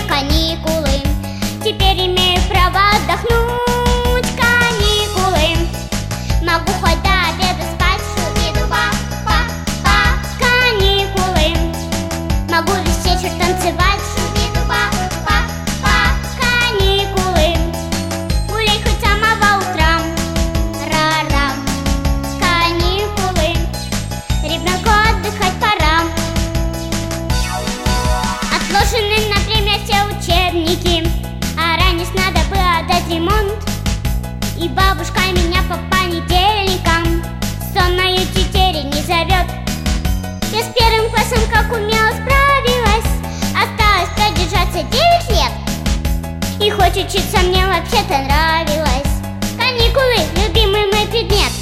каникулы. Теперь имею право отдохнуть. Каникулы. Могу хоть до обеда спать. Шуби-дуба-па-па. Каникулы. Могу весь вечер танцевать. Шуби-дуба-па-па. Каникулы. Гуляй хоть с самого утра. Ра-ра. Каникулы. Ребенку отдыхать пора. Отложены на время все учебники, а раньше надо было дать ремонт. И бабушка меня по понедельникам сонною тетерей не зовет. Я с первым классом как умела справилась. Осталось продержаться 9 лет. И хоть учиться мне вообще-то нравилось. Каникулы — любимый мой предмет.